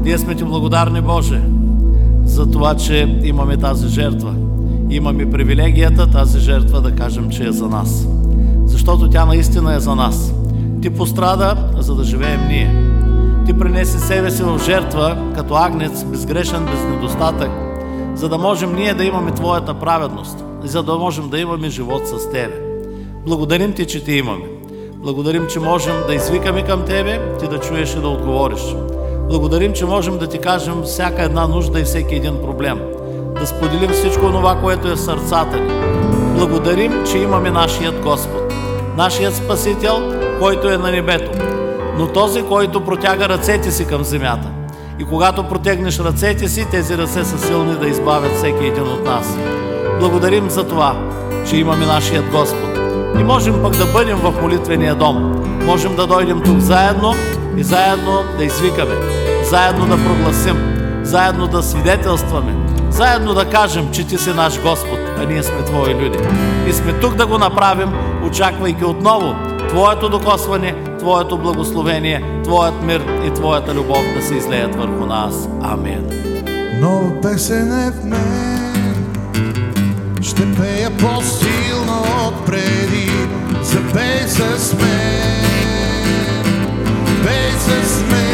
Ние сме ти благодарни, Боже, за това, че имаме тази жертва. Имаме привилегията тази жертва да кажем, че е за нас. Защото тя наистина е за нас. Ти пострада, за да живеем ние. Ти принеси себе си в жертва, като агнец, безгрешен, без недостатък, за да можем ние да имаме Твоята праведност и за да можем да имаме живот с Тебе. Благодарим Ти, че Ти имаме. Благодарим, че можем да извикаме към Тебе, Ти да чуеш и да отговориш. Благодарим, че можем да Ти кажем всяка една нужда и всеки един проблем. Да споделим всичко това, което е в сърцата ни. Благодарим, че имаме нашият Господ, нашият Спасител, който е на небето, но този, който протяга ръцете си към земята. И когато протегнеш ръцете си, тези ръце са силни да избавят всеки един от нас. Благодарим за това, че имаме нашият Господ. И можем пък да бъдем в молитвения дом. Можем да дойдем тук заедно и заедно да извикаме, заедно да прогласим, заедно да свидетелстваме, заедно да кажем, че Ти си наш Господ, а ние сме Твои люди. И сме тук да го направим, очаквайки отново Твоето докосване, Твоето благословение, Твоят мир и Твоята любов да се излеят върху нас. Амин. Нова песен е в мен, ще пея по-силно от преди. Запей с мен, пей с мен.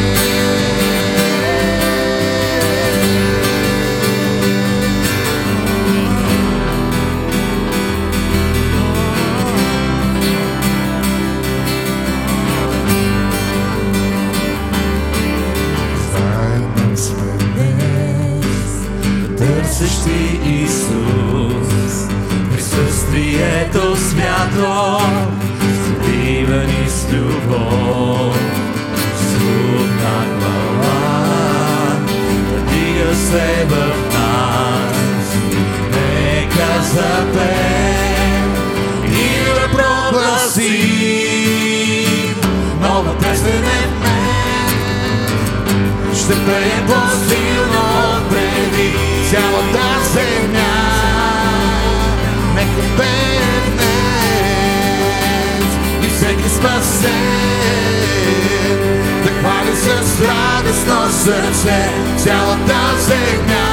Търсещи Исус, присъствието свято, сливани с любов, звук на хвала, надига се в нас. Нека запеем и да прогласим нова песен е в мен. Ще пеем по-силно от преди. Цялата земя нека пее днес и всеки спасен да хвали с радостно сърце. Цялата земя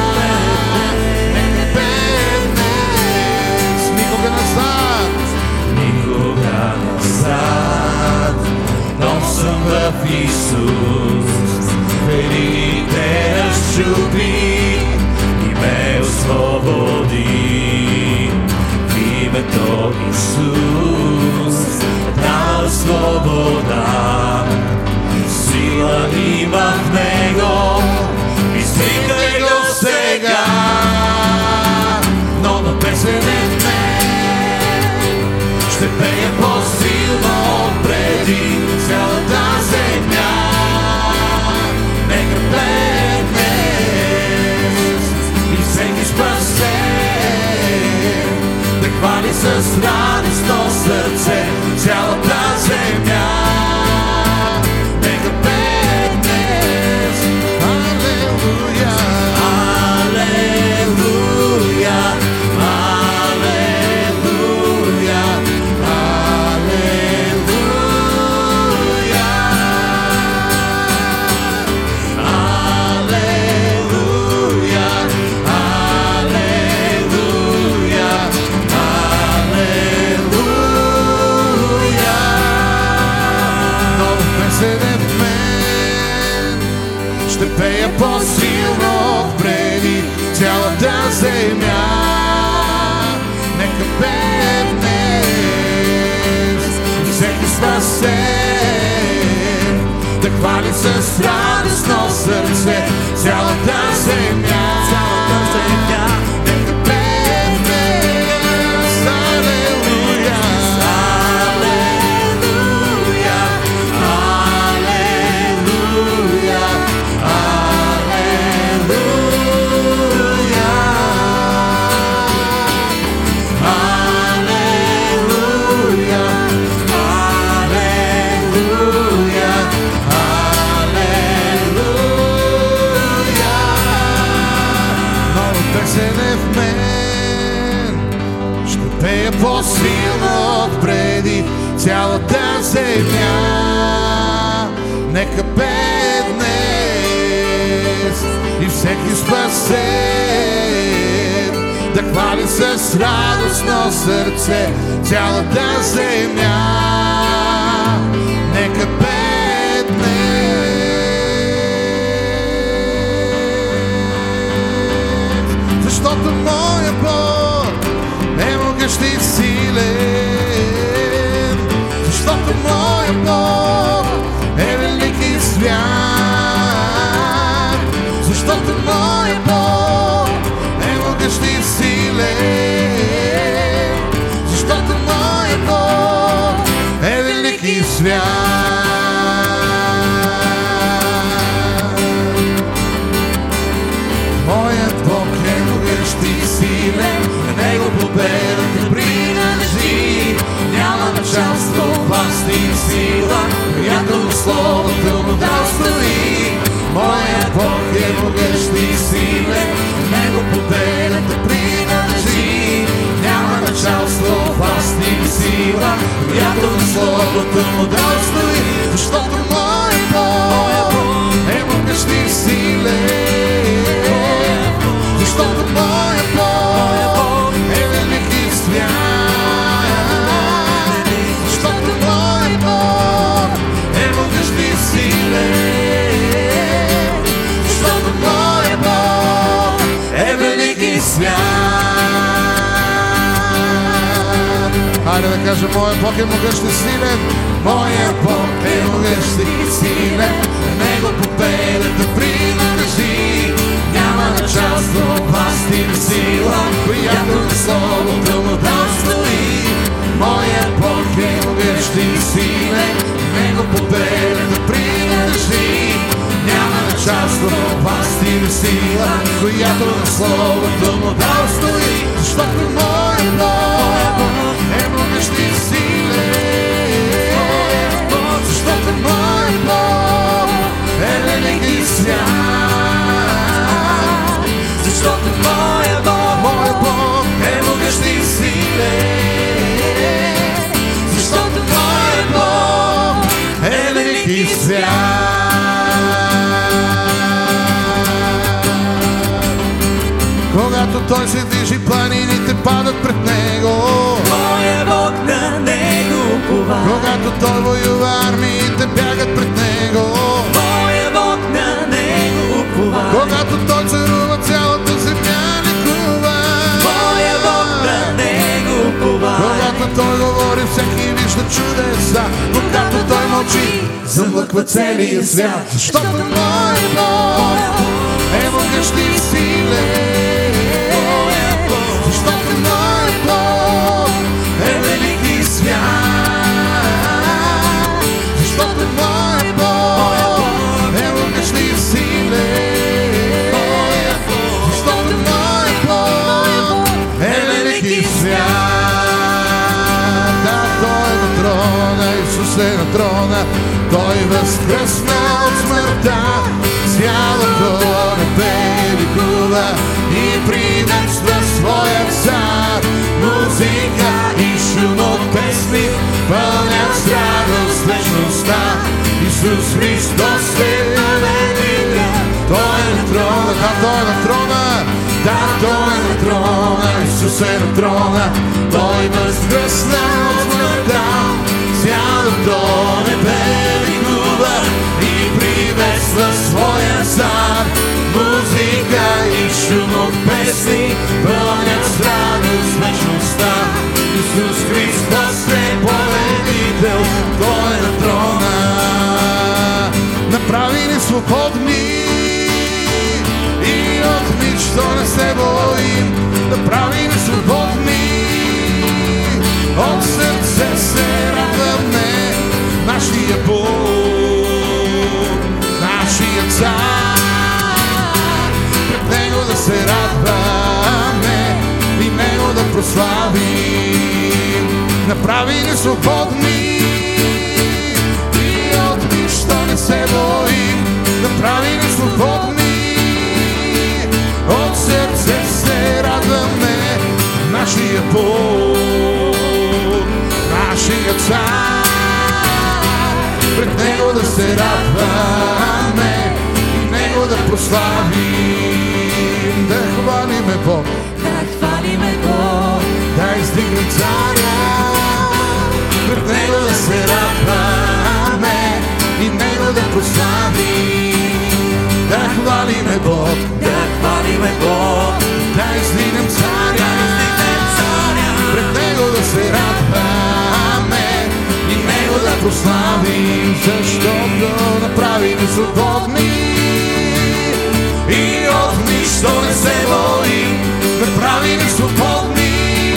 нека пее днес. Никога назад, никога назад. Нов съм в Исус, верите разчупи и ме освободи. В името Исус дава свобода, сила има в Него. Извикай го сега, нова песен е в мен. Ще пея по-силно от преди. Цялата земя нека пее днес и всеки спасен да хвали с радостно сърце. Цялата земя нека пее днес. Алелуя, алелуя, алелуя, ще пея по-силно от преди. Цялата земя нека пее днес и всеки спасен да хвали с радостно сърце. Цялата земя нека пее днес. Алелуя, алелуя, алелуя, алелуя, алелуя, алелуя, алелуя. Нова песен е в мен, ще пея по-силно от преди. Цялата земя нека пее днес всеки спасен, да хвали с радостно сърце цялата земя. Нека петне, защото моя Бог е могъщ и силен, защото моя Бог е велик и свят, защото моя Бог е могъщ и силен, защото моя Бог е велик и свят. Моят Бог е могъщ и силен, на Него победата принадлежи. Няма началство, власт и сила, която в Словото му дал стои. Моят Бог е могъщ и силен, на Него победата принадлежи. Няма началство, власт и сила, която в Словото му дал стои. Защото моят Бог е могъщ и силен, защото моя Бог е велик и свят, защото моя Бог е могъщ и силен, защото моя Бог е велик и свят. Хайде да кажем, моя Бог е могъщ и силен, моя Бог е могъщ и силен, на Него победата принадлежи. Няма началство, власт и сила, която на Словото му дал стои. Моят Бог е могъщ и силен, на Него победата принадлежи. Няма началство, власт и сила, която на Словото му дал стои. Защото моят Бог е могъщ и силен, защото моят Бог е велик и свят, защото моя Бог е могъщ и силен, защото моя Бог е велик и свят. Когато Той се движи, планините падат пред Него. Моя Бог на Него уповава. Когато Той воюва, армиите бягат пред Него. Моя Бог на Него уповава. Когато Той царува, цялата земя ликува. Моя Бог на Него уповава. Когато Той говори, всеки вижда чудеса. Когато Той мълчи, замлъква целия свят. Защото моя Бог е могъщ и силен, защото моя Бог е велик и свят, защото моя Бог е могъщ и силен, защото моя Бог е велик и свят. Да, Той е на трона, Исус е на трона, Той възкръсна от смъртта, цялото небе ликува и приветства своя цар. Музика и шум от песни пълнят с радост вечността. Исус Христос е победител, Той е на трона, да, Той е на трона, да, Той е на трона, Исус е на трона, Той възкръсна от смъртта, цялото небе ликува и приветства своя цар. Музика и шум от песни пълнят с радост вечността. Исус Христос е победител, Той е на трона. Направи ни свободни и от нищо не се боим. Направи ни свободни, от сърце се радваме. Нашия Бог, нашия цар, пред Него да се радваме и Него да прославим. Направи ни свободни и от нищо не се боим. Направи ни свободни, от сърце се радваме. Нашия Бог, нашия цар, пред Него да се радваме и Него да прославим. хвалиме Бог, да издигнем Царя, пред Него да се радваме и Него да прославим. Да хвалиме Бог, да издигнем Царя, пред Него да се радваме и Него да прославим, защото направи ни свободни и от нищо не се боим. Направи ни свободни,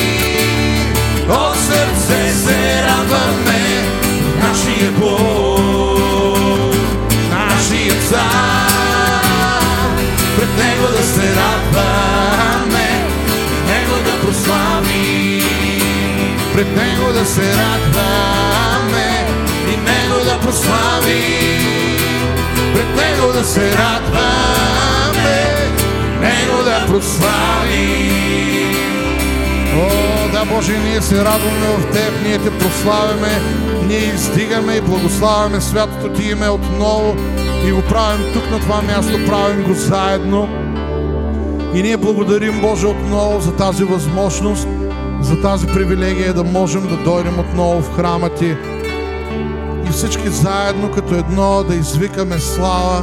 от сърце се радваме, нашия Бог, нашия Цар, пред Него да се радваме, Него да прославим, пред Него да се радваме и Него да прославим, пред Него да се радваме, Него да прославим. О, да, Боже, ние се радваме в Теб, ние Те прославяме, ние издигаме и благославяме святото Ти име отново и го правим тук на това място, правим го заедно. И ние благодарим, Боже, отново за тази възможност, за тази привилегия да можем да дойдем отново в храма Ти и всички заедно като едно да извикаме слава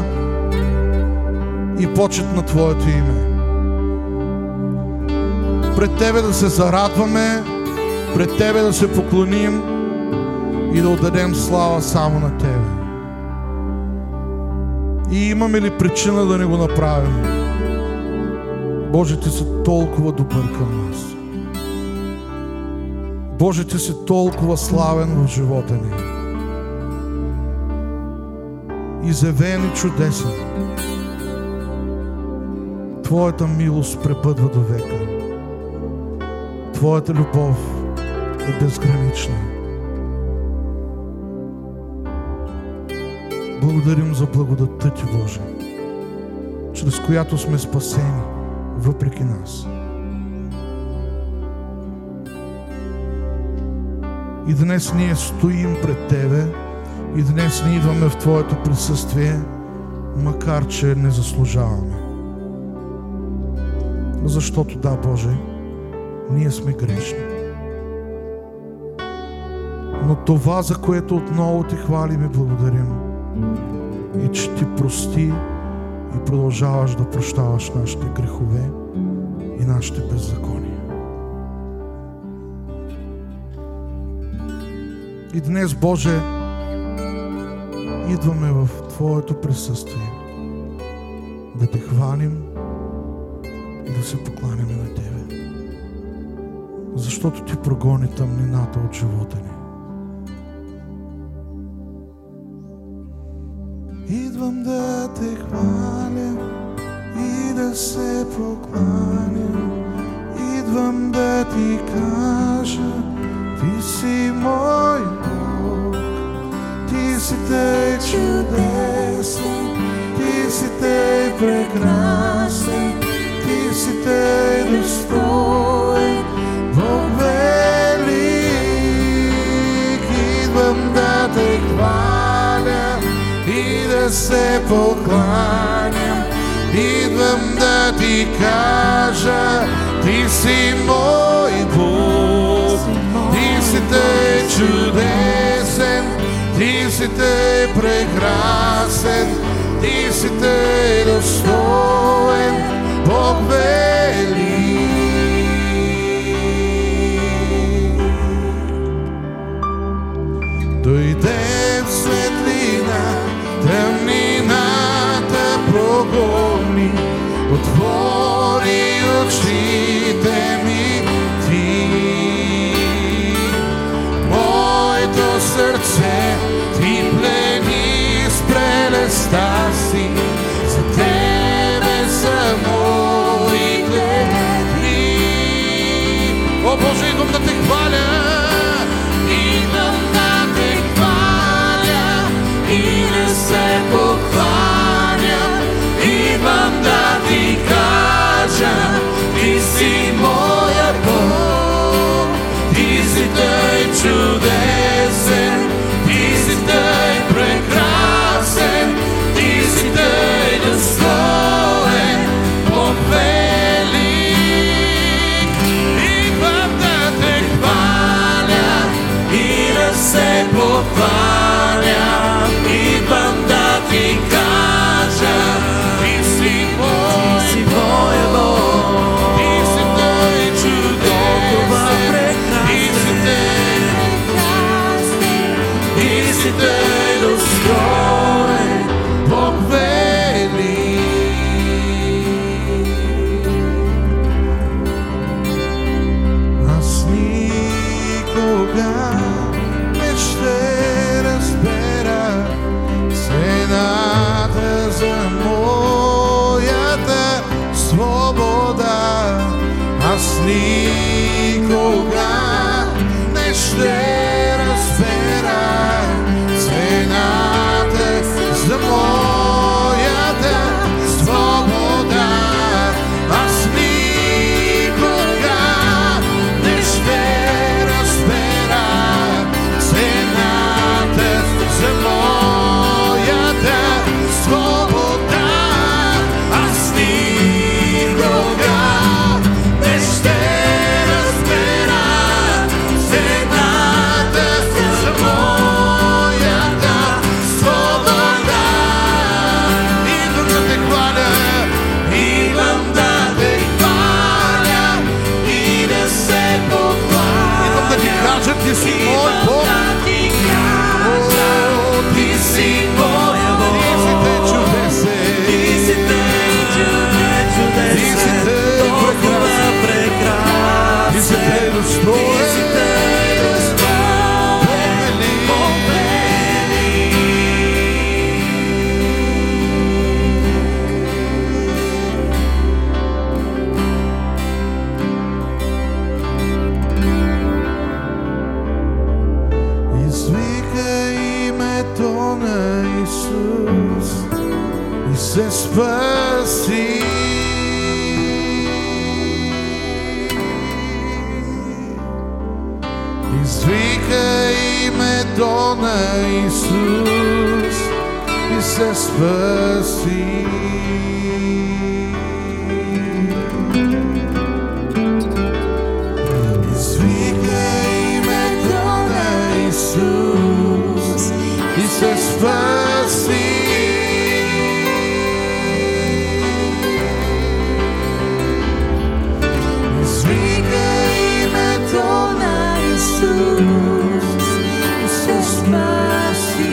и почет на Твоето име. Пред Тебе да се зарадваме, пред Тебе да се поклоним и да отдадем слава само на Тебе. И имаме ли причина да не го направим? Боже, Ти си толкова добър към нас. Боже, Ти си толкова славен в живота ни. Изявен и чудесен. Твоята милост пребъдва до века. Твоята любов е безгранична. Благодарим за благодатта Ти, Боже, чрез която сме спасени въпреки нас. И днес ние стоим пред Тебе и днес ние идваме в Твоето присъствие, макар че не заслужаваме. Защото да, Боже, ние сме грешни. Но това, за което отново Ти хвалим и благодарим, и че Ти прости и продължаваш да прощаваш нашите грехове и нашите беззакония. И днес, Боже, идваме в Твоето присъствие да Те хвалим и да се покланяме на Тебе. Защото Ти прогони тъмнината от живота ни. Идвам да Те хваля и да се покланям. Идвам да Ти кажа, Ти си мой Бог. Ти си тъй чудесен, Ти си тъй прекрасен, Ти си тъй достоен, Бог велик. Идвам да Те хваля и да се покланям. Идвам да Ти кажа, Ти си мой Бог. Ти си тъй чудесен, Ти си тъй прекрасен, Ти си тъй достоен, Бог велик. Дойде в светлина, тъмнината прогони, отвори очите ми Ти. Моето сърце Ти плени с прелестта си, за Тебе са моите дни. О, Боже, идвам да Те хваля, идвам да Те хваля и да се покланям. Идвам да Ти кажа, Ти си моя Бог. Ти си тъй чудесен, Ти си тъй прекрасен, Ти си тъй достоен, Бог велик. покланям, идвам да ти кажа, ти си моя Бог, ти си той чудесен, ти си той достоен, Бог вели. Аз никога не ще разбера цената за моята свобода. Аз никога не ще разбера цената за моята свобода. Аз никога не ще разбера цената за моята свобода. Аз никога не ще разбера цената за моята свобода. Идвам да те хваля, идвам да те хваля и да се покланя. Идвам да ти кажа, ти си мой Бог. Ти си моя Бог. Ти си те чудесен. Ти си те чудесен. Ти си те прекрасен. Ти си те достоен. Ти си те достоен. Бог вели. Извика името на Исус и се спаси. Извика името на Исус и се спаси. Извика името на Исус и се спаси. Извика името на Исус и се спаси.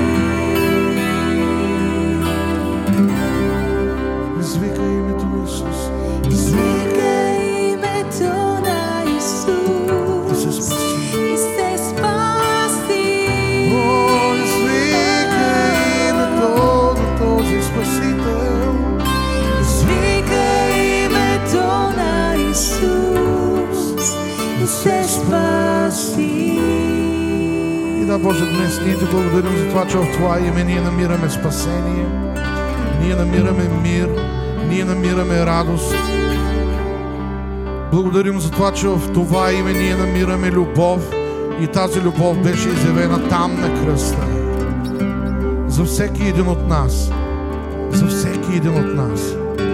Извика името на Исус. Извика името на Исус И се спаси. и се спаси. О, извика името на този Спасител. Извика името на Исус и се спаси. И да, Боже, днес ние Ти благодарим за това, че в Това име ние намираме спасение, ние намираме мир, ние намираме радост. Благодарим за това, че в Това име ние намираме любов и тази любов беше изявена там на кръста. За всеки един от нас. За всеки един от нас.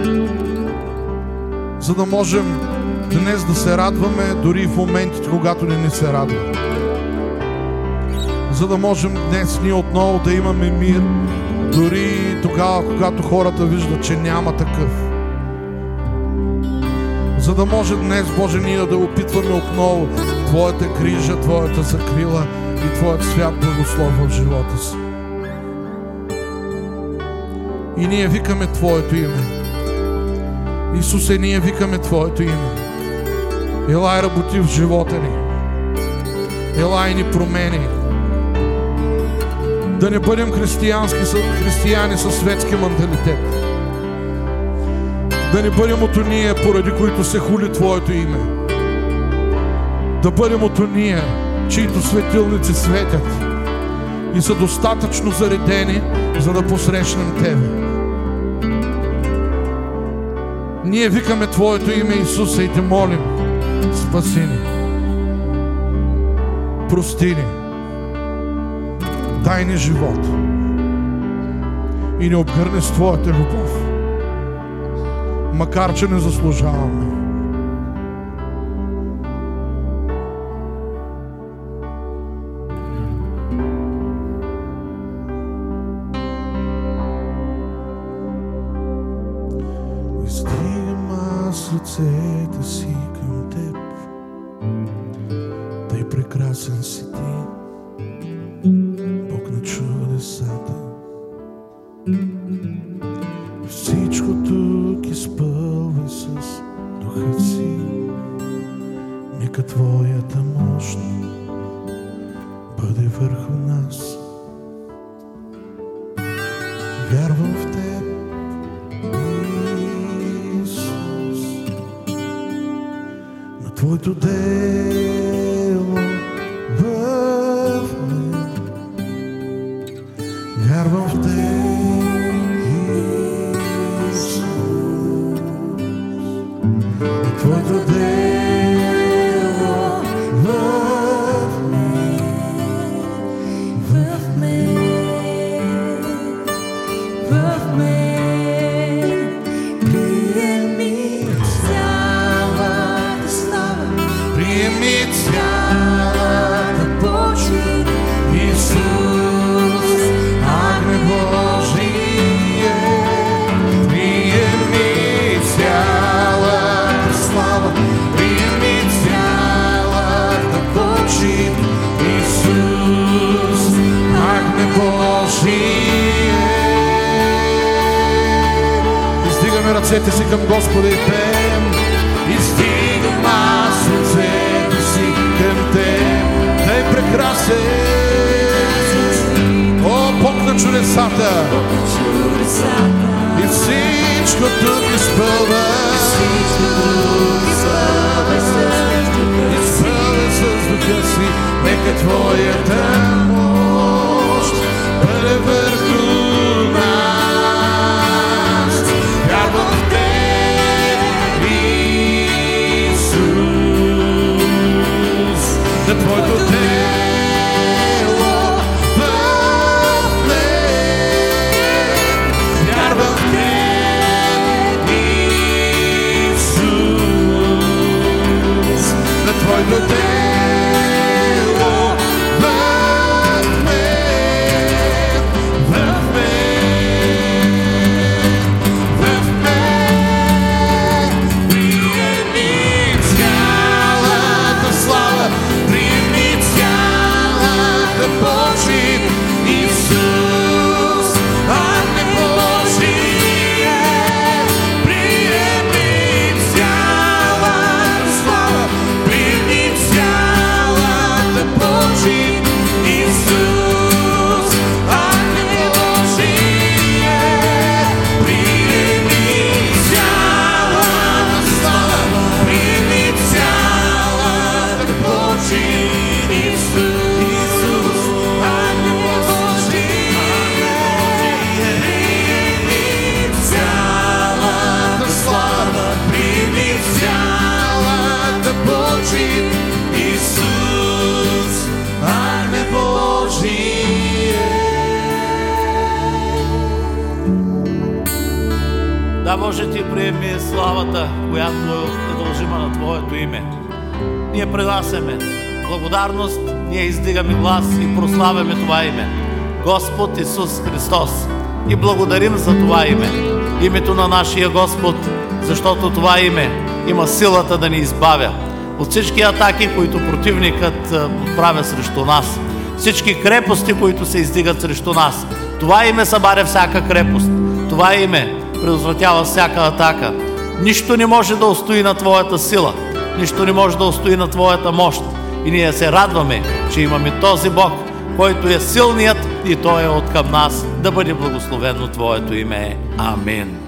За да можем днес да се радваме дори в моментите, когато не ни се радва. За да можем днес ние отново да имаме мир, дори тогава, когато хората виждат, че няма такъв. За да може днес, Боже, ние да опитваме отново Твоята грижа, Твоята закрила и Твоят свят благослов в живота си. И ние викаме Твоето име. Исусе, ние викаме Твоето име. Елай работи в живота ни. Елай ни промени. Да не бъдем християни със светски менталитет. Да не бъдем от ония, поради които се хули Твоето име. Да бъдем от ония, чието светилници светят и са достатъчно заредени, за да посрещнем Тебе. Ние викаме Твоето име, Исусе, и Те молим, спаси ни, прости ни, дай ни живот и ни обгърни с Твоята любов, макар че не заслужаваме. ръцете си към теб. Тъй прекрасен си ти, Бог на чудесата. Всичко тук изпълва с духа си. Нека твоята мощ бъде върху нас. Вярвам в теб, Исус, на твоето дело в мен. Вярвам в теб, Исус, на твоето дело в мен. В мен, приеми цялата слава, Приеми цялата почит, Исус, Агне Божие. Приеми цялата слава, приеми цялата почит, Исус, Агне Божие. Издигаме ръцете си към Господа и пеем. Издигам аз ръцете си към Теб. Тъй прекрасен, о, Бог на чудесата. И всичко тук изпълва, изпълва с духа си. Нека твоята мощ бъде върху нас. Вярвам в теб, Исус, на твоето дело в мен. Вярвам в теб, Исус, на твоето дело в мен. В мен. Приеми цялата слава, приеми цялата почит, Исус, Агне Божие. Приеми цялата слава, приеми цялата почит, Исус, Агне Божие. Приеми цялата слава, приеми цялата почит, Исус, Агне Божие. Приеми цялата слава, приеми цялата почит, Исус, Агне Божие. Да, Боже, Ти приеми славата, която е дължима на Твоето име. Ние принасяме благодарност, ние издигаме глас и прославяме това име. Господ Исус Христос. И благодарим за това име. Името на нашия Господ, защото това име има силата да ни избавя от всички атаки, които противникът отправя срещу нас. Всички крепости, които се издигат срещу нас. Това име събаря всяка крепост. Това име предотвратява всяка атака. Нищо не може да устои на Твоята сила. Нищо не може да устои на Твоята мощ. И ние се радваме, че имаме този Бог, който е силният и Той е от към нас. Да бъде благословено Твоето име. Амин.